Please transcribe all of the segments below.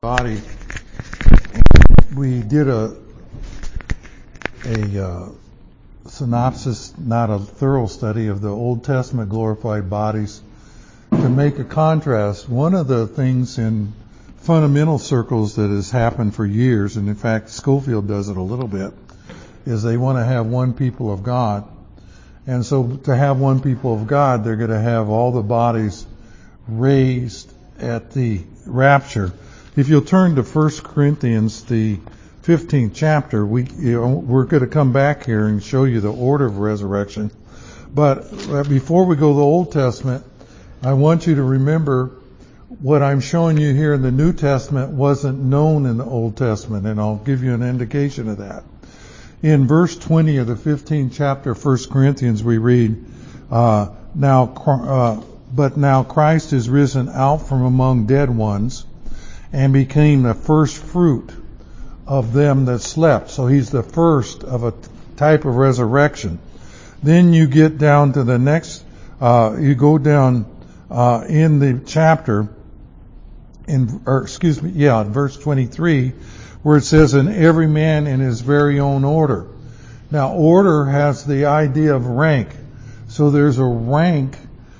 Body. We did a synopsis, not a thorough study of the Old Testament glorified bodies. To make a contrast, one of the things in fundamental circles that has happened for years, and in fact Schofield does it a little bit, is they want to have one people of God. And so to have one people of God, they're going to have all the bodies raised at the rapture. If you'll turn to 1 Corinthians, the 15th chapter, we're going to come back here and show you the order of resurrection. But before we go to the Old Testament, I want you to remember what I'm showing you here in the New Testament wasn't known in the Old Testament, and I'll give you an indication of that. In verse 20 of the 15th chapter of 1 Corinthians, we read, but now Christ is risen out from among dead ones, and became the first fruit of them that slept. So he's the first of a type of resurrection. Then you get down to the next, you go down in the chapter, in verse 23, where it says, "And every man in his very own order." Now, order has the idea of rank. So there's a rank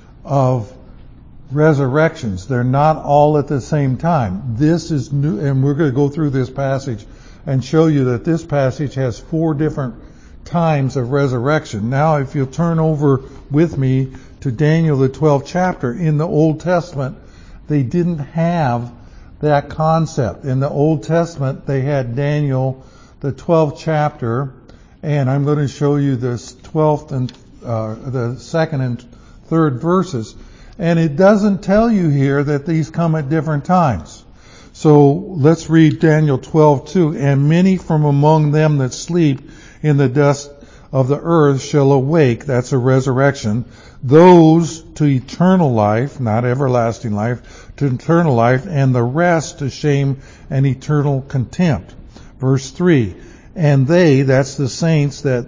of resurrections. They're not all at the same time. This is new, and we're going to go through this passage and show you that this passage has 4 different times of resurrection. Now, if you'll turn over with me to Daniel, the 12th chapter, in the Old Testament, they didn't have that concept. In the Old Testament, they had Daniel, the 12th chapter, and I'm going to show you this 12th and the 2nd and 3rd verses. And it doesn't tell you here that these come at different times. So let's read Daniel 12:2. "And many from among them that sleep in the dust of the earth shall awake," that's a resurrection, "those to eternal life," not everlasting life, "to eternal life, and the rest to shame and eternal contempt." Verse 3, "And they," that's the saints that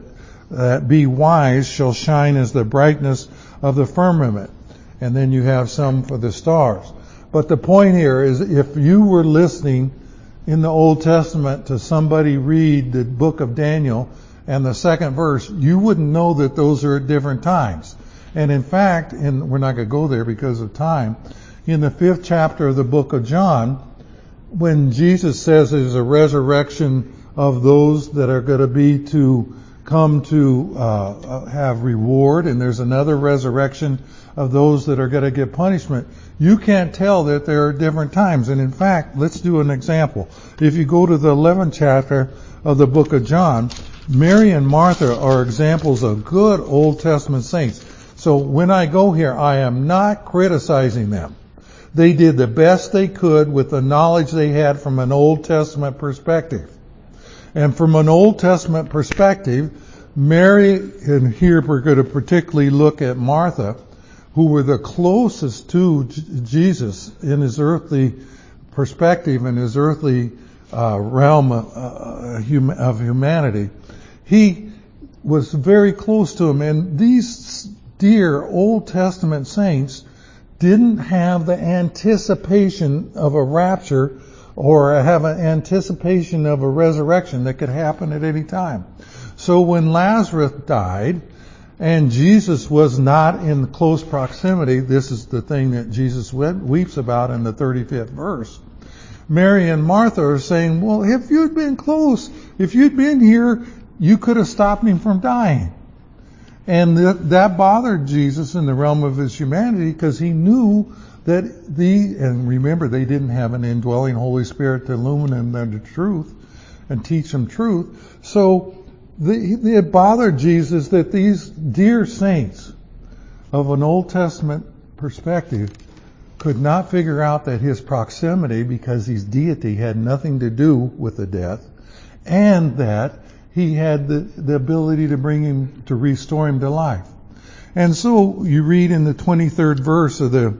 be wise, "shall shine as the brightness of the firmament." And then you have some for the stars. But the point here is, if you were listening in the Old Testament to somebody read the book of Daniel and the 2nd verse, you wouldn't know that those are at different times. And in fact, and we're not going to go there because of time, in the 5th chapter of the book of John, when Jesus says there's a resurrection of those that are going to be to come to have reward, and there's another resurrection of those that are going to get punishment, you can't tell that there are different times. And in fact, let's do an example. If you go to the 11th chapter of the book of John, Mary and Martha are examples of good Old Testament saints. So when I go here, I am not criticizing them. They did the best they could with the knowledge they had from an Old Testament perspective. And from an Old Testament perspective, Mary, and here we're going to particularly look at Martha, who were the closest to Jesus in his earthly perspective and his earthly realm of humanity. He was very close to him, and these dear Old Testament saints didn't have the anticipation of a rapture or have an anticipation of a resurrection that could happen at any time. So when Lazarus died, and Jesus was not in close proximity, this is the thing that Jesus weeps about in the 35th verse. Mary and Martha are saying, well, if you'd been close, if you'd been here, you could have stopped him from dying. And that bothered Jesus in the realm of his humanity, because he knew that and remember, they didn't have an indwelling Holy Spirit to illumine them the truth and teach them truth. So it bothered Jesus that these dear saints of an Old Testament perspective could not figure out that his proximity, because his deity, had nothing to do with the death, and that he had the ability to bring him, to restore him to life. And so you read in the 23rd verse of the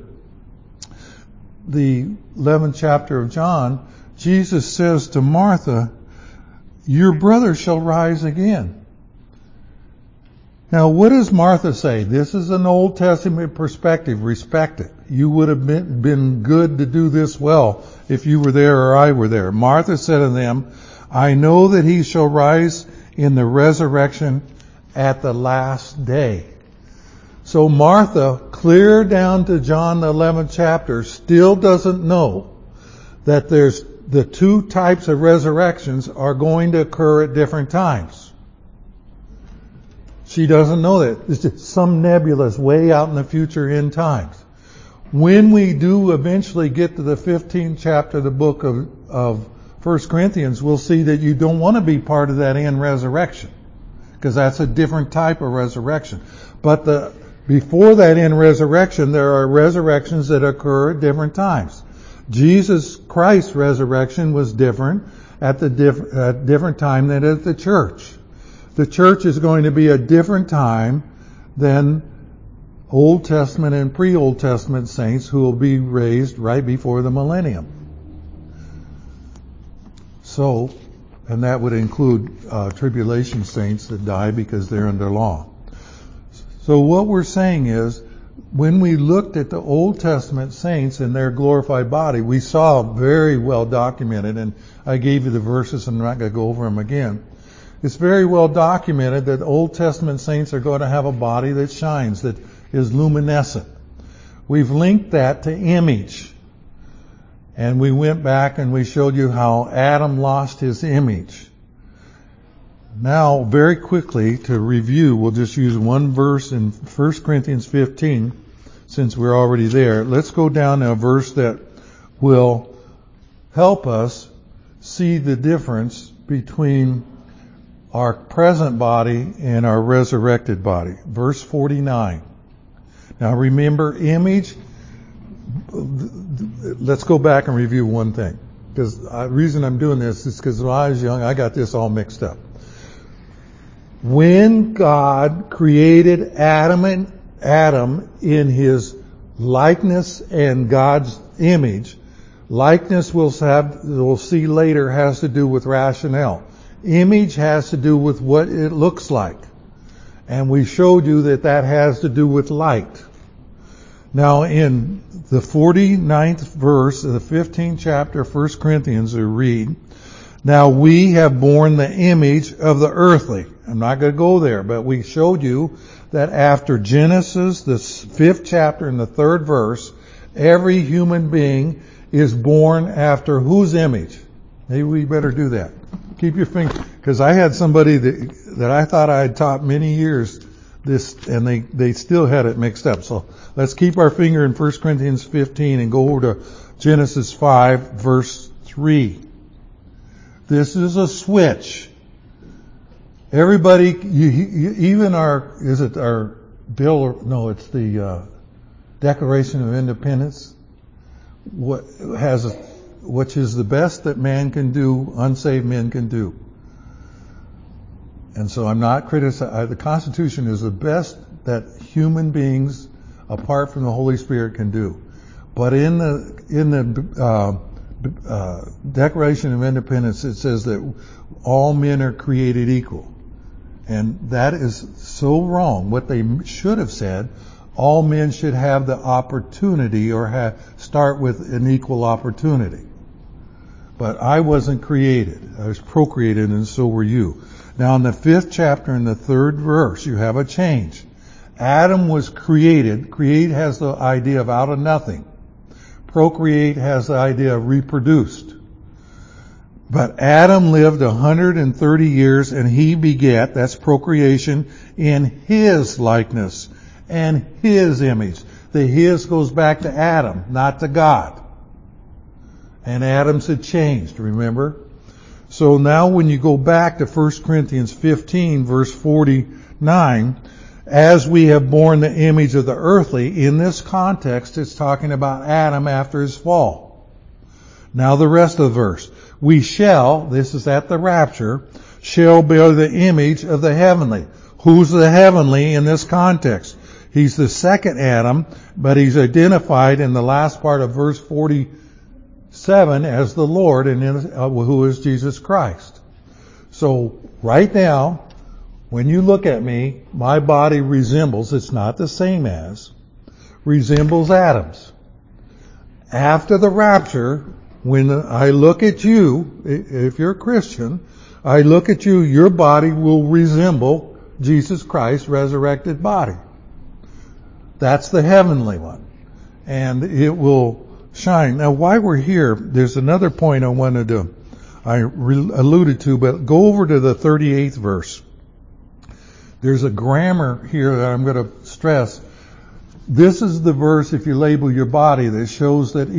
11th chapter of John, Jesus says to Martha, "Your brother shall rise again." Now, what does Martha say? This is an Old Testament perspective. Respect it. You would have been good to do this well if you were there or I were there. Martha said to them, I know that he shall rise in the resurrection at the last day. So Martha, clear down to John the 11th chapter, still doesn't know that there's the two types of resurrections are going to occur at different times. She doesn't know that. It's just some nebulous way out in the future in times. When we do eventually get to the 15th chapter of the book of 1 Corinthians, we'll see that you don't want to be part of that end resurrection, because that's a different type of resurrection. But before that end resurrection, there are resurrections that occur at different times. Jesus Christ's resurrection was different at different time than at the church. The church is going to be a different time than Old Testament and pre-Old Testament saints who will be raised right before the millennium. So, and that would include tribulation saints that die because they're under law. So what we're saying is, when we looked at the Old Testament saints in their glorified body, we saw very well documented, and I gave you the verses and I'm not going to go over them again. It's very well documented that Old Testament saints are going to have a body that shines, that is luminescent. We've linked that to image. And we went back and we showed you how Adam lost his image. Now, very quickly to review, we'll just use one verse in 1 Corinthians 15, since we're already there. Let's go down to a verse that will help us see the difference between our present body and our resurrected body. Verse 49. Now remember, image, let's go back and review one thing. Because the reason I'm doing this is because when I was young, I got this all mixed up. When God created Adam in his likeness and God's image, likeness we'll see later has to do with rationale. Image has to do with what it looks like. And we showed you that has to do with light. Now in the 49th verse of the 15th chapter of 1 Corinthians, we read, now we have borne the image of the earthly. I'm not going to go there, but we showed you that after Genesis, the 5th chapter and the 3rd verse, every human being is born after whose image? Maybe we better do that. Keep your finger, because I had somebody that I thought I had taught many years this, and they still had it mixed up. So let's keep our finger in 1 Corinthians 15 and go over to Genesis 5 verse 3. This is a switch. Everybody, even it's the Declaration of Independence, which is the best that man can do, unsaved men can do. And so I'm not criticizing. The Constitution is the best that human beings, apart from the Holy Spirit, can do. But in the Declaration of Independence, it says that all men are created equal. And that is so wrong. What they should have said, all men should have the opportunity or start with an equal opportunity. But I wasn't created. I was procreated, and so were you. Now in the 5th chapter and the 3rd verse, you have a change. Adam was created. Create has the idea of out of nothing. Procreate has the idea of reproduced. But Adam lived 130 years and he begat, that's procreation, in his likeness and his image. The his goes back to Adam, not to God. And Adam's had changed, remember? So now when you go back to 1 Corinthians 15 verse 49, as we have borne the image of the earthly, in this context it's talking about Adam after his fall. Now the rest of the verse. We shall, this is at the rapture, shall bear the image of the heavenly. Who's the heavenly in this context? He's the second Adam, but he's identified in the last part of verse 47 as the Lord, and who is Jesus Christ. So right now, When you look at me, my body resembles, it's not the same as, resembles Adam's. After the rapture, when I look at you, if you're a Christian, I look at you, your body will resemble Jesus Christ's resurrected body. That's the heavenly one. And it will shine. Now, while we're here, there's another point I wanted to, alluded to, but go over to the 38th verse. There's a grammar here that I'm going to stress. This is the verse, if you label your body, that shows that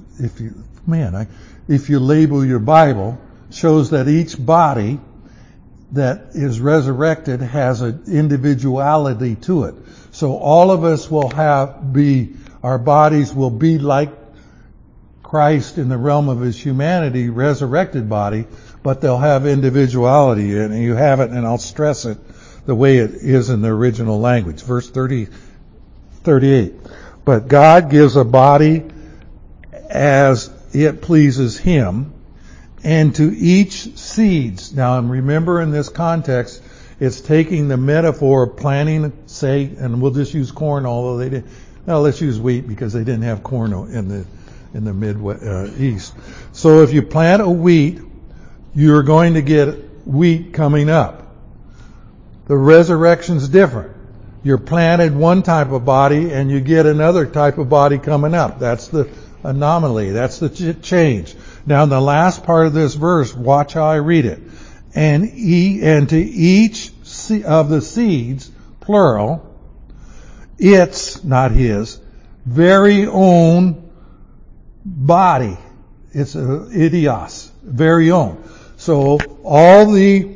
if you label your Bible, shows that each body that is resurrected has an individuality to it. So all of us will our bodies will be like Christ in the realm of his humanity, resurrected body, but they'll have individuality, and you have it, and I'll stress it the way it is in the original language. Verse 38. But God gives a body as it pleases him, and to each seeds. Now remember, in this context, it's taking the metaphor of planting, say, and we'll just use corn, although they didn't. Now let's use wheat because they didn't have corn in the Midwest, East. So if you plant a wheat, you're going to get wheat coming up. The resurrection's different. You're planted one type of body and you get another type of body coming up. That's the anomaly. That's the change. Now in the last part of this verse, watch how I read it. And to each of the seeds, plural, its, not his, very own body. It's idios, very own. So all the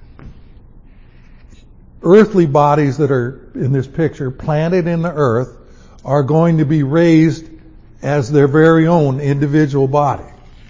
earthly bodies that are in this picture, planted in the earth, are going to be raised as their very own individual body.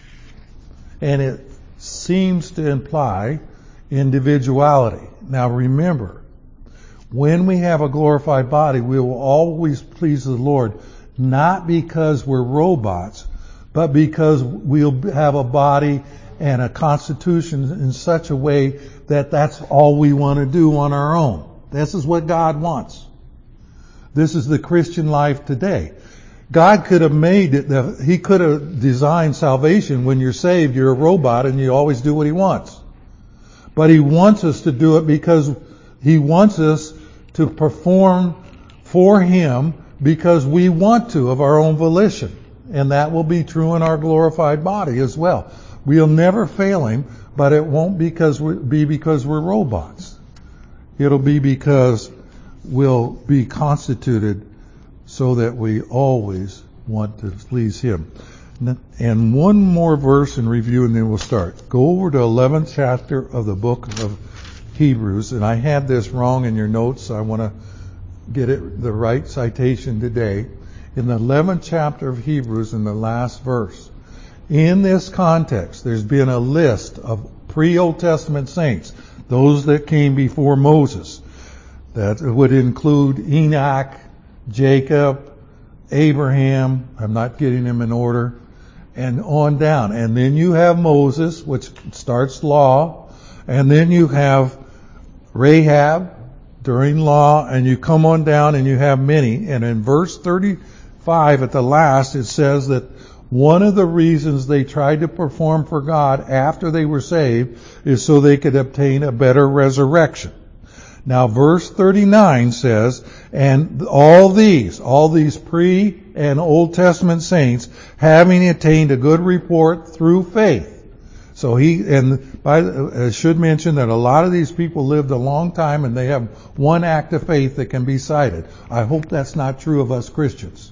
And it seems to imply individuality. Now remember, when we have a glorified body, we will always please the Lord, not because we're robots, but because we'll have a body and a constitution in such a way that that's all we want to do on our own. This is what God wants. This is the Christian life today. God could have made it, He could have designed salvation. When you're saved, you're a robot and you always do what He wants. But He wants us to do it because He wants us to perform for Him because we want to, of our own volition. And that will be true in our glorified body as well. We'll never fail Him, but it won't be because we're robots. It'll be because we'll be constituted so that we always want to please Him. And one more verse in review and then we'll start. Go over to 11th chapter of the book of Hebrews, and I had this wrong in your notes, so I want to get it the right citation today. In the 11th chapter of Hebrews, in the last verse, in this context, there's been a list of pre-Old Testament saints, those that came before Moses. That would include Enoch, Jacob, Abraham, I'm not getting them in order, and on down. And then you have Moses, which starts law, and then you have Rahab during law, and you come on down and you have many. And in verse 35 at the last, it says that one of the reasons they tried to perform for God after they were saved is so they could obtain a better resurrection. Now verse 39 says, and all these pre- and Old Testament saints, having attained a good report through faith. So I should mention that a lot of these people lived a long time and they have one act of faith that can be cited. I hope that's not true of us Christians.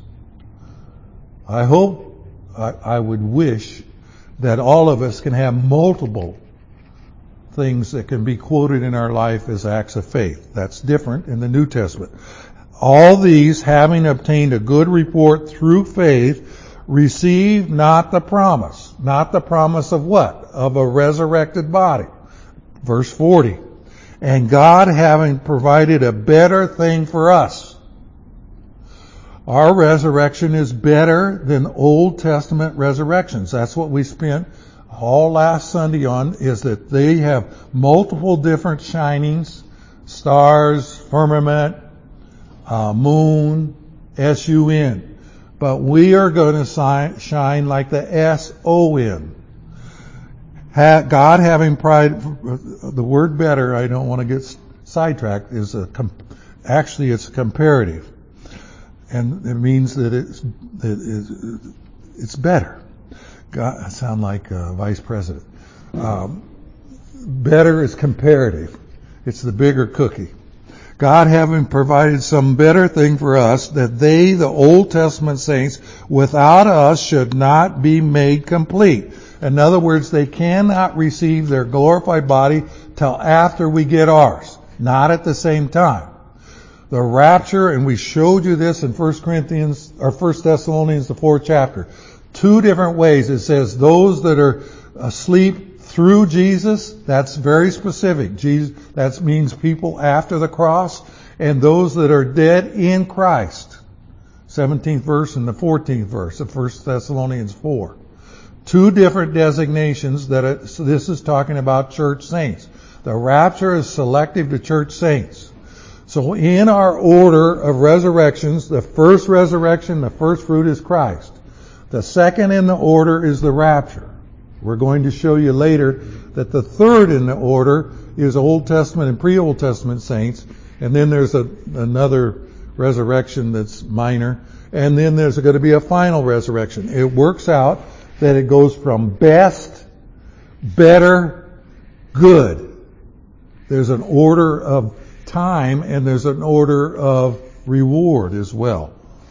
I would wish that all of us can have multiple things that can be quoted in our life as acts of faith. That's different in the New Testament. All these, having obtained a good report through faith, receive not the promise. Not the promise of what? Of a resurrected body. Verse 40. And God having provided a better thing for us. Our resurrection is better than Old Testament resurrections. That's what we spent all last Sunday on, is that they have multiple different shinings. stars, firmament, moon, S-U-N. But we are going to shine like the S-O-N. God having pride, the word better, I don't want to get sidetracked, is actually it's comparative. And it means that it's better. God, I sound like a vice president. Better is comparative. It's the bigger cookie. God having provided some better thing for us, that they, the Old Testament saints, without us should not be made complete. In other words, they cannot receive their glorified body till after we get ours. Not at the same time. The rapture, and we showed you this in 1 Thessalonians, the 4th chapter. 2 different ways. It says those that are asleep through Jesus, that's very specific. That means people after the cross, and those that are dead in Christ. 17th verse and the 14th verse of 1 Thessalonians 4. 2 different designations so this is talking about church saints. The rapture is selective to church saints. So in our order of resurrections, the first resurrection, the first fruit is Christ. The second in the order is the rapture. We're going to show you later that the third in the order is Old Testament and pre-Old Testament saints. And then there's another resurrection that's minor. And then there's going to be a final resurrection. It works out that it goes from best, better, good. There's an order of time and there's an order of reward as well.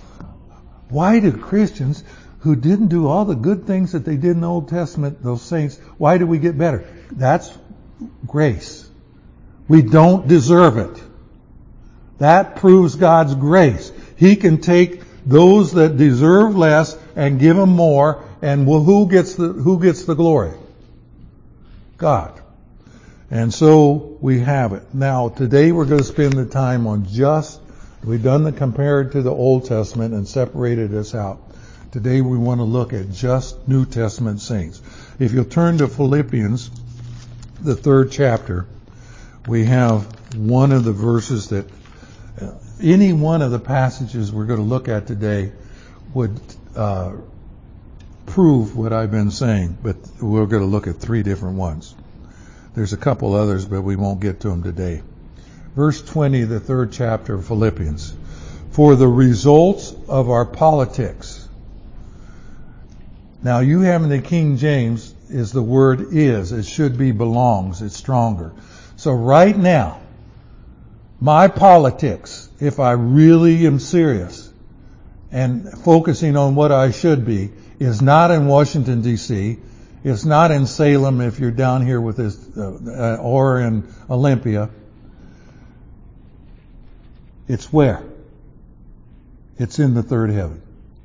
Why do Christians who didn't do all the good things that they did in the Old Testament, those saints, why do we get better? That's grace. We don't deserve it. That proves God's grace. He can take those that deserve less and give them more, and who gets the glory? God. And so we have it. Now, today we're going to spend the time on we've done the compared to the Old Testament and separated us out. Today we want to look at just New Testament saints. If you'll turn to Philippians, the 3rd chapter, we have one of the verses that any one of the passages we're going to look at today would prove what I've been saying, but we're going to look at 3 different ones. There's a couple others, but we won't get to them today. Verse 20, the 3rd chapter of Philippians. For the results of our politics. Now you have in the King James is the word is. It should be belongs. It's stronger. So right now, my politics, if I really am serious and focusing on what I should be, is not in Washington, D.C., it's not in Salem if you're down here with this, or in Olympia. It's where? It's in the third heaven.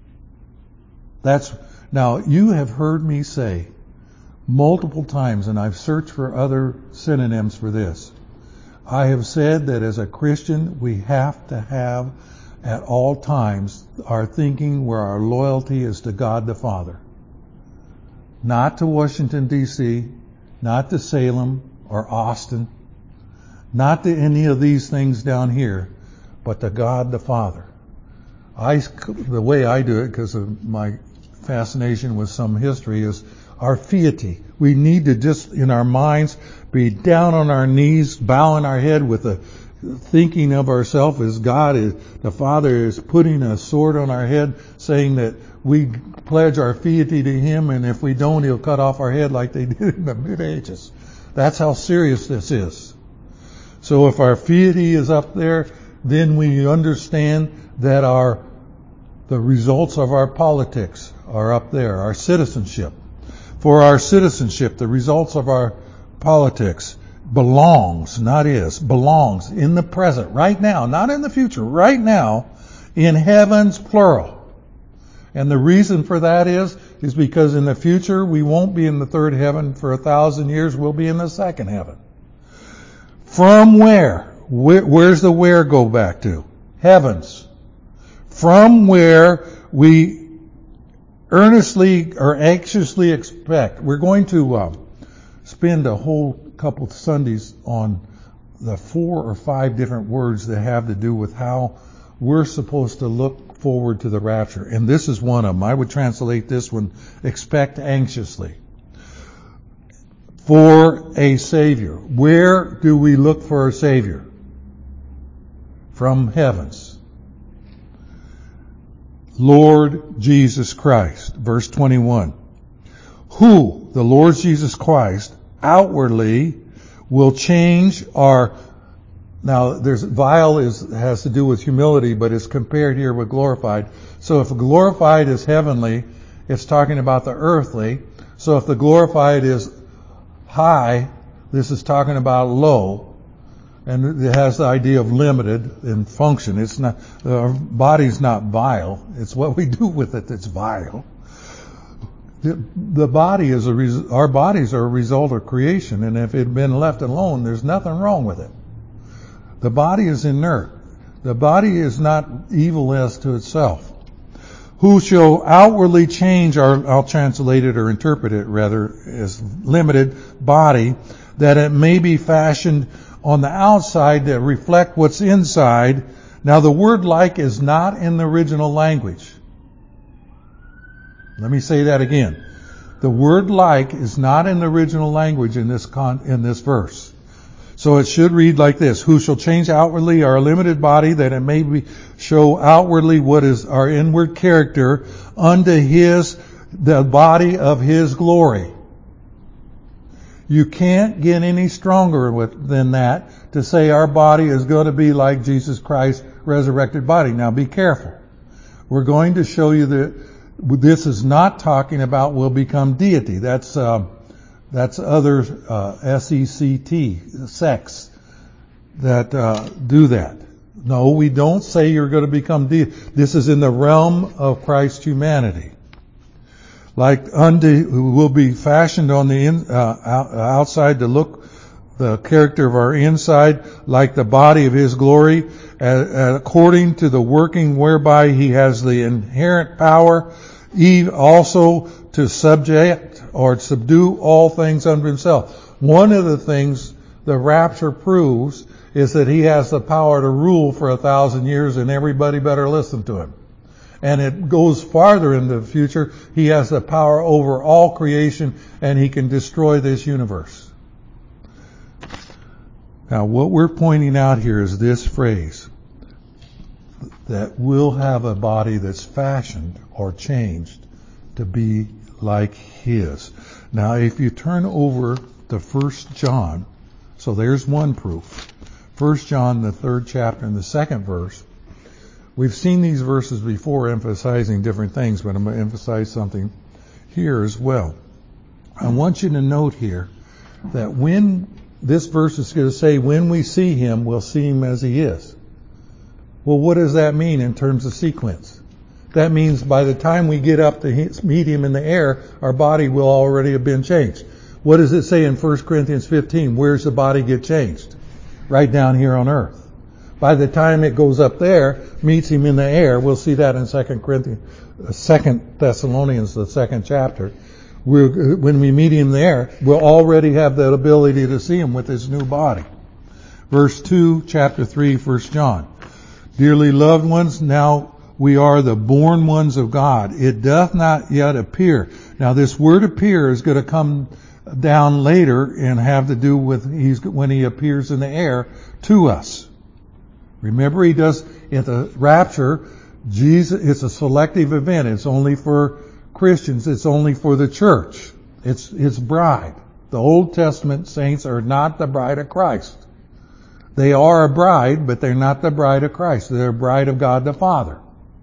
Now, you have heard me say multiple times, and I've searched for other synonyms for this. I have said that as a Christian, we have to have at all times our thinking where our loyalty is to God the Father. Not to Washington, D.C., not to Salem or Austin, not to any of these things down here, but to God the Father. The way I do it, because of my fascination with some history, is our piety. We need to just, in our minds, be down on our knees, bowing our head with a thinking of ourselves as God is, the Father is putting a sword on our head, saying that we pledge our piety to Him, and if we don't, He'll cut off our head like they did in the Mid-Ages. That's how serious this is. So if our piety is up there, then we understand that the results of our politics are up there, our citizenship. For our citizenship, the results of our politics belongs, not is, belongs in the present, right now, not in the future, right now, in heavens, plural. And the reason for that is because in the future we won't be in the third heaven for 1,000 years, we'll be in the second heaven. From where? Where's the where go back to? Heavens. From where we earnestly or anxiously expect. We're going to spend a whole couple of Sundays on the 4 or 5 different words that have to do with how we're supposed to look forward to the rapture. And this is one of them. I would translate this one, expect anxiously. For a Savior. Where do we look for a Savior? From heavens. Lord Jesus Christ. Verse 21. Who, the Lord Jesus Christ, outwardly will change our... Now, vile has to do with humility, but it's compared here with glorified. So if glorified is heavenly, it's talking about the earthly. So if the glorified is high, this is talking about low. And it has the idea of limited in function. It's not, our body's not vile. It's what we do with it that's vile. The body our bodies are a result of creation, and if it had been left alone, there's nothing wrong with it. The body is inert. The body is not evil as to itself. Who shall outwardly change I'll translate it or interpret it rather, as limited body, that it may be fashioned on the outside to reflect what's inside. Now the word like is not in the original language. Let me say that again. The word like is not in the original language in this verse. So it should read like this: who shall change outwardly our limited body, that it may show outwardly what is our inward character, unto the body of his glory. You can't get any stronger than that to say our body is going to be like Jesus Christ's resurrected body. Now be careful. We're going to show you that this is not talking about will become deity. That's other sects that do that. No, we don't say you're going to become deity. This is in the realm of Christ's humanity. Like will be fashioned on the outside to look the character of our inside, like the body of his glory, according to the working whereby he has the inherent power, also to subject or subdue all things unto himself. One of the things the rapture proves is that he has the power to rule for 1,000 years, and everybody better listen to him. And it goes farther into the future. He has the power over all creation, and he can destroy this universe. Now, what we're pointing out here is this phrase, that we'll have a body that's fashioned or changed to be like his. Now, if you turn over to 1 John, so there's one proof. 1 John, the 3rd chapter and the 2nd verse. We've seen these verses before emphasizing different things, but I'm going to emphasize something here as well. I want you to note here that when this verse is going to say, when we see him, we'll see him as he is. Well, what does that mean in terms of sequence? That means by the time we get up to meet him in the air, our body will already have been changed. What does it say in 1 Corinthians 15? Where's the body get changed? Right down here on earth. By the time it goes up there, meets him in the air, we'll see that in 2 Thessalonians, the 2nd chapter. When we meet him there, we'll already have the ability to see him with his new body. Verse 2, chapter 3, 1 John. Dearly loved ones, now we are the born ones of God. It doth not yet appear. Now this word appear is going to come down later and have to do with when he appears in the air to us. Remember, he does at the rapture, Jesus, it's a selective event. It's only for Christians. It's only for the church. It's his bride. The Old Testament saints are not the bride of Christ. They are a bride, but they're not the bride of Christ. They're a bride of God the Father,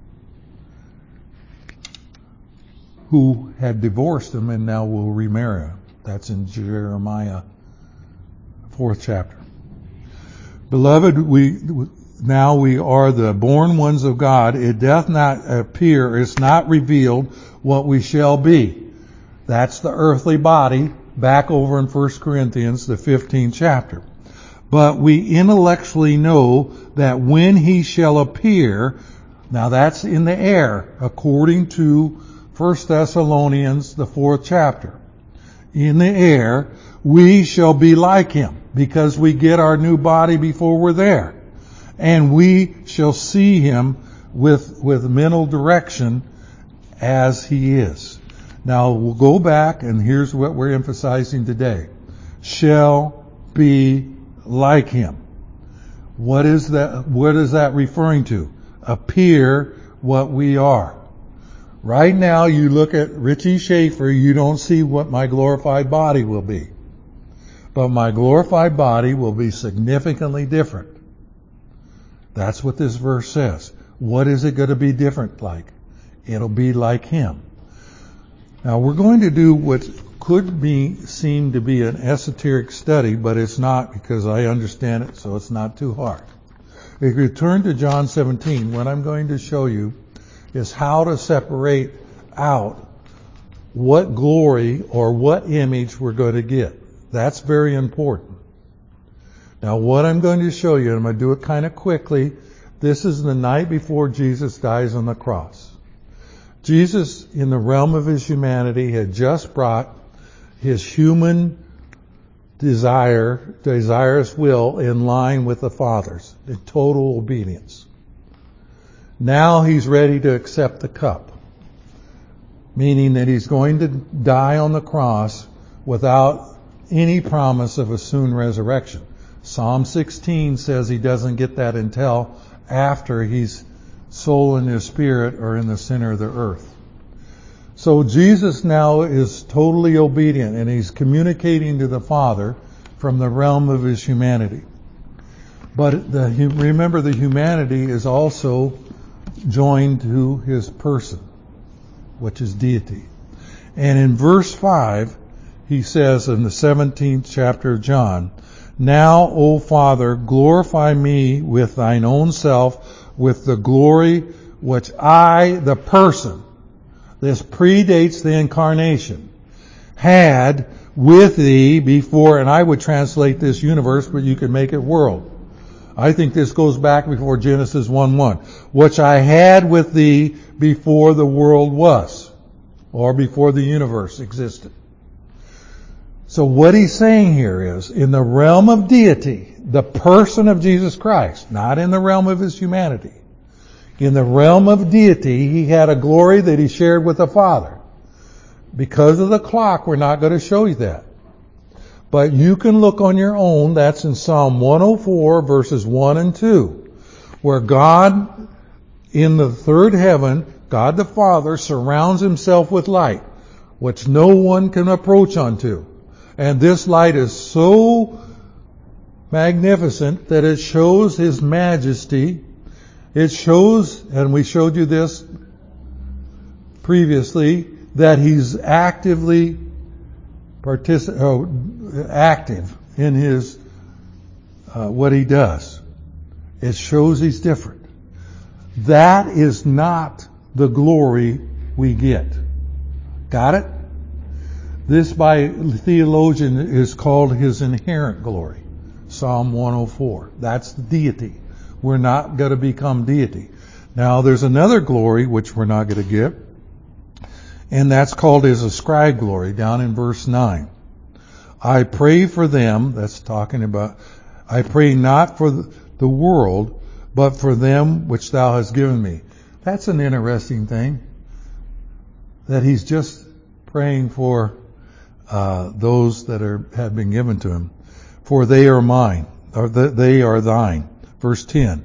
who had divorced him and now will remarry him. That's in Jeremiah 4th chapter. Beloved, now we are the born ones of God. It doth not appear, it's not revealed what we shall be. That's the earthly body, back over in 1 Corinthians, the 15th chapter. But we intellectually know that when he shall appear, now that's in the air, according to 1 Thessalonians, the 4th chapter. In the air, we shall be like him, because we get our new body before we're there. And we shall see him with mental direction as he is. Now we'll go back, and here's what we're emphasizing today. Shall be like him. What is that? What is that referring to? Appear what we are. Right now, you look at Richie Schaefer, you don't see what my glorified body will be. But my glorified body will be significantly different. That's what this verse says. What is it going to be different like? It'll be like him. Now we're going to do what could seem to be an esoteric study, but it's not, because I understand it, so it's not too hard. If you turn to John 17, what I'm going to show you is how to separate out what glory or what image we're going to get. That's very important. Now what I'm going to show you, and I'm going to do it kind of quickly, this is the night before Jesus dies on the cross. Jesus, in the realm of his humanity, had just brought his human desirous will in line with the Father's, in total obedience. Now he's ready to accept the cup, meaning that he's going to die on the cross without any promise of a soon resurrection. Psalm 16 says he doesn't get that until after he's soul and his spirit are in the center of the earth. So Jesus now is totally obedient, and he's communicating to the Father from the realm of his humanity. But remember, the humanity is also joined to his person, which is deity. And in verse 5, he says in the 17th chapter of John, "Now, O Father, glorify me with thine own self, with the glory which I, the person," this predates the incarnation, "had with thee before," and I would translate this universe, but you could make it world. I think this goes back before Genesis 1:1. "Which I had with thee before the world was," or before the universe existed. So what he's saying here is, in the realm of deity, the person of Jesus Christ, not in the realm of his humanity, in the realm of deity, he had a glory that he shared with the Father. Because of the clock, we're not going to show you that. But you can look on your own. That's in Psalm 104, verses 1 and 2, where God, in the third heaven, God the Father surrounds himself with light, which no one can approach unto. And this light is so magnificent that it shows his majesty. It shows, and we showed you this previously, that he's actively active in his what he does. It shows he's different. That is not the glory we get. Got it? This, by theologian, is called his inherent glory. Psalm 104. That's the deity. We're not going to become deity. Now, there's another glory which we're not going to get, and that's called his ascribed glory, down in verse 9. "I pray for them," that's talking about, "I pray not for the world, but for them which thou hast given me." That's an interesting thing, that he's just praying for those that have been given to him. "For they are mine," or they are thine. Verse 10.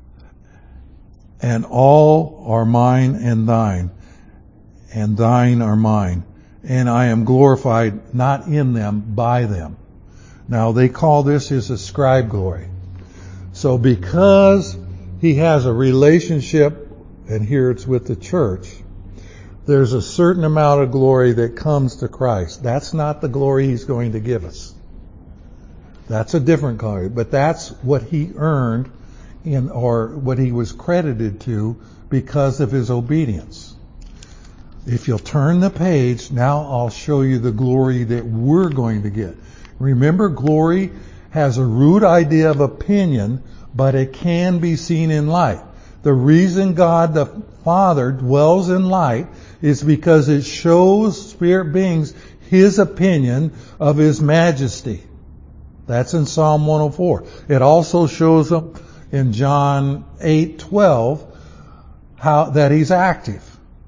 "And all are mine and thine are mine. And I am glorified not in them, by them." Now they call this his ascribed glory. So because he has a relationship, and here it's with the church, there's a certain amount of glory that comes to Christ. That's not the glory he's going to give us. That's a different glory, but that's what he earned or what he was credited to because of his obedience. If you'll turn the page, now I'll show you the glory that we're going to get. Remember, glory has a root idea of opinion, but it can be seen in light. The reason God the Father dwells in light is because it shows spirit beings His opinion of His majesty. That's in Psalm 104. It also shows up in John 8:12 that He's active.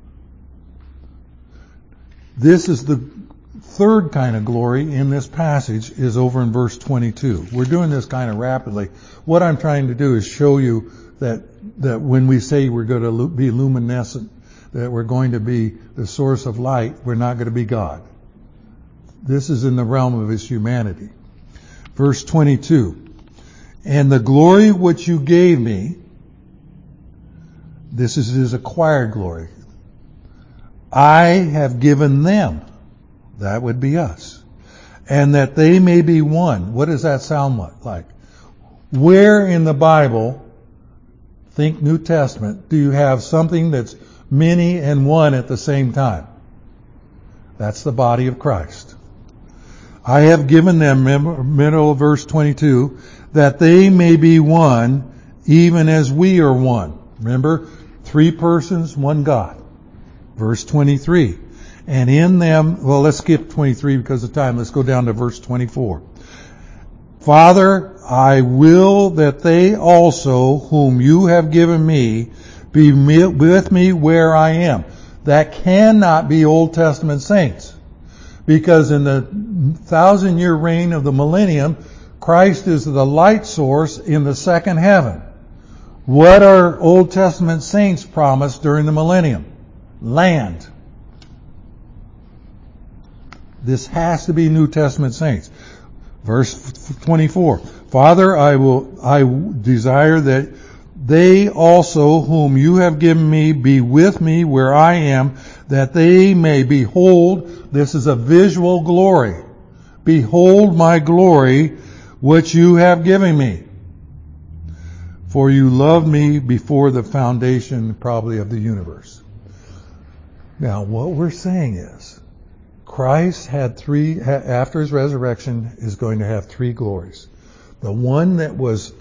This is the third kind of glory in this passage is over in verse 22. We're doing this kind of rapidly. What I'm trying to do is show you that when we say we're going to be luminescent, that we're going to be the source of light, we're not going to be God. This is in the realm of His humanity. Verse 22. And the glory which you gave me, this is His acquired glory, I have given them. That would be us. And that they may be one. What does that sound like? Where in the Bible, think New Testament, do you have something that's many and one at the same time? That's the body of Christ. I have given them, middle of verse 22, that they may be one, even as we are one. Remember, 3 persons, 1 God. Verse 23. And in them, well, let's skip 23 because of time. Let's go down to verse 24. Father, I will that they also, whom you have given me, be with me where I am. That cannot be Old Testament saints. Because in the 1,000-year reign of the millennium, Christ is the light source in the second heaven. What are Old Testament saints promised during the millennium? Land. This has to be New Testament saints. Verse 24. Father, I desire that they also whom you have given me be with me where I am, that they may behold, this is a visual glory. Behold my glory, which you have given me. For you loved me before the foundation, probably, of the universe. Now, what we're saying is, Christ had after His resurrection, is going to have 3 glories. The one that was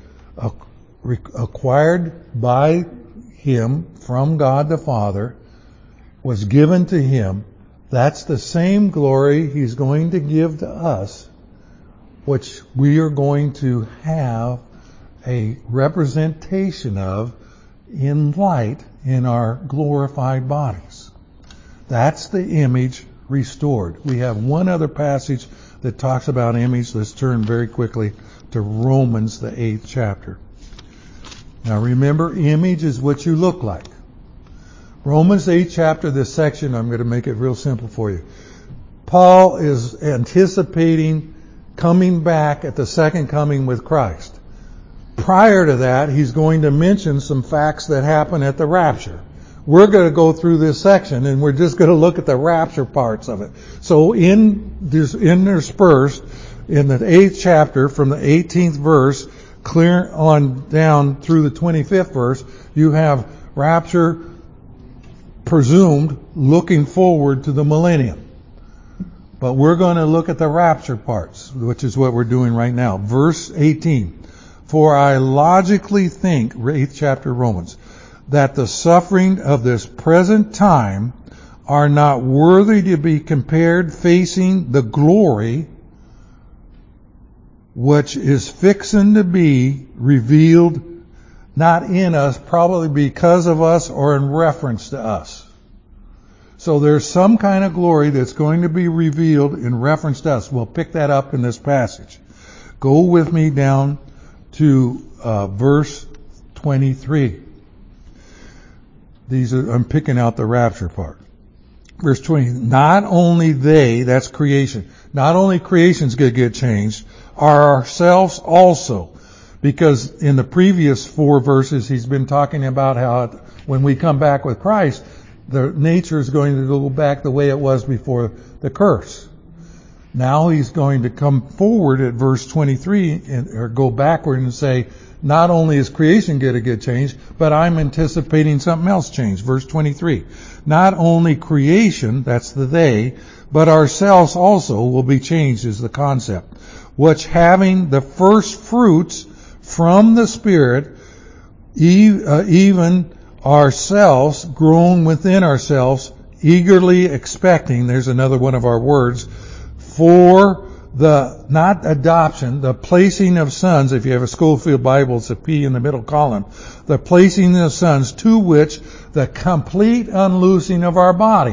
acquired by Him from God the Father was given to Him. That's the same glory He's going to give to us, which we are going to have a representation of in light in our glorified bodies. That's the image restored. We have one other passage that talks about image. Let's turn very quickly to Romans, the 8th chapter. Now remember, image is what you look like. Romans 8th chapter, this section, I'm going to make it real simple for you. Paul is anticipating coming back at the second coming with Christ. Prior to that, he's going to mention some facts that happen at the rapture. We're going to go through this section and we're just going to look at the rapture parts of it. So interspersed in the 8th chapter from the 18th verse clear on down through the 25th verse, you have rapture presumed looking forward to the millennium. But we're going to look at the rapture parts, which is what we're doing right now. Verse 18. For I logically think, 8th chapter Romans, that the suffering of this present time are not worthy to be compared facing the glory which is fixing to be revealed, not in us, probably because of us or in reference to us. So there's some kind of glory that's going to be revealed in reference to us. We'll pick that up in this passage. Go with me down to verse 23. I'm picking out the rapture part. Verse 20, not only they, that's creation, not only creation's going to get changed, are ourselves also. Because in the previous 4 verses, he's been talking about how when we come back with Christ, the nature is going to go back the way it was before the curse. Now he's going to come forward at verse 23 or go backward and say, not only is creation going to get changed, but I'm anticipating something else change. Verse 23. Not only creation, that's the they, but ourselves also will be changed is the concept. Which having the first fruits from the Spirit, even ourselves, grown within ourselves, eagerly expecting, there's another one of our words, For the, not adoption, the placing of sons, if you have a Schofield Bible, it's a P in the middle column, the placing of sons, to which the complete unloosing of our body.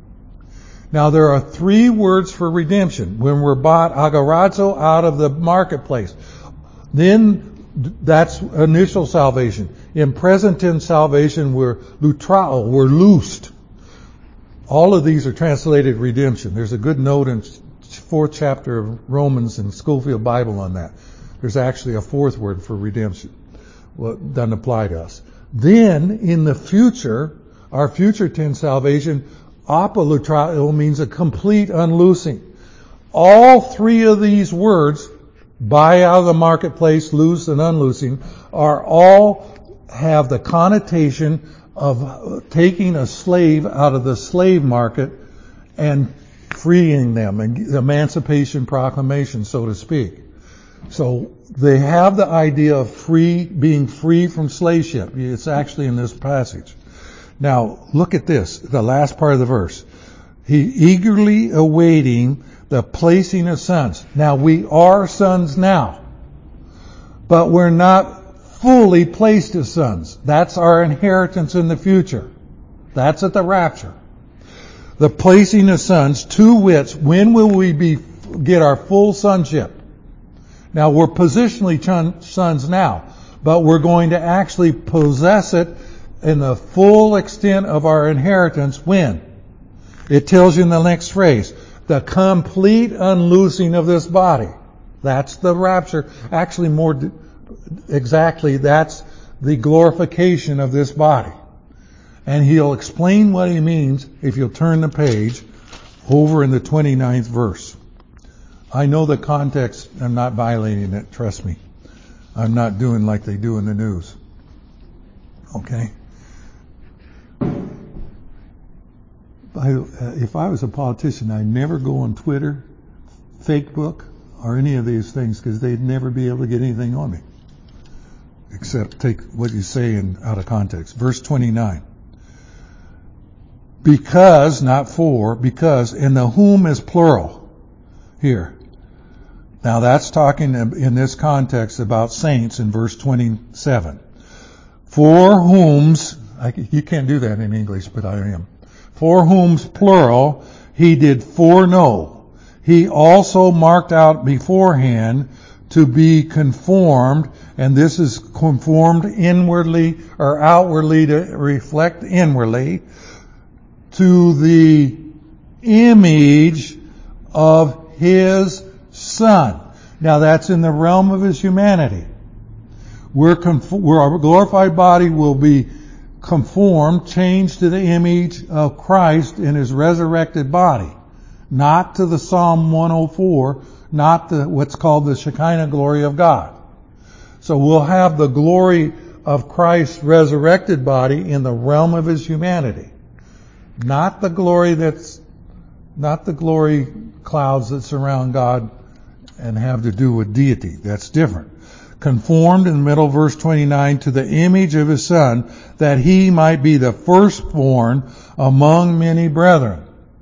Now there are three words for redemption. When we're bought agorazo, out of the marketplace, then that's initial salvation. In present tense salvation, we're lutrao, we're loosed. All of these are translated redemption. There's a good note in 4th chapter of Romans in Schofield Bible on that. There's actually a fourth word for redemption. Well, it doesn't apply to us. Then, in the future, our future tense salvation, apolutrao means a complete unloosing. All three of these words, buy out of the marketplace, loose and unloosing, are all have the connotation of taking a slave out of the slave market and freeing them, and Emancipation Proclamation, so to speak. So they have the idea of being free from slaveship. It's actually in this passage. Now, look at this, the last part of the verse. He eagerly awaiting the placing of sons. Now, we are sons now, but we're not fully placed as sons. That's our inheritance in the future. That's at the rapture. The placing of sons, to which, when will we get our full sonship? Now, we're positionally sons now, but we're going to actually possess it in the full extent of our inheritance when? It tells you in the next phrase, the complete unloosing of this body. That's the rapture. Actually, more exactly, that's the glorification of this body. And he'll explain what he means if you'll turn the page over in the 29th verse. I know the context. I'm not violating it. Trust me. I'm not doing like they do in the news. Okay? If I was a politician, I'd never go on Twitter, Facebook, or any of these things, because they'd never be able to get anything on me. Except take what you say out of context. Verse 29. Because, not for, because, and the whom is plural here. Now that's talking in this context about saints in verse 27. For whom's, you can't do that in English, but I am. For whom's plural, he did foreknow. He also marked out beforehand to be conformed, and this is conformed inwardly or outwardly to reflect inwardly, to the image of his Son. Now that's in the realm of his humanity. Our glorified body will be conformed, changed to the image of Christ in his resurrected body. Not to the Psalm 104, not what's called the Shekinah glory of God. So we'll have the glory of Christ's resurrected body in the realm of his humanity. Not the glory clouds that surround God and have to do with deity. That's different. Conformed in the middle, verse 29, to the image of his Son, that he might be the firstborn among many brethren.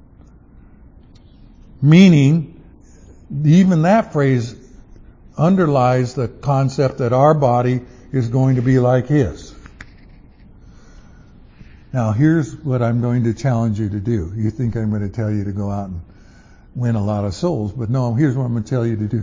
Meaning, even that phrase underlies the concept that our body is going to be like his. Now, here's what I'm going to challenge you to do. You think I'm going to tell you to go out and win a lot of souls, but no, here's what I'm going to tell you to do.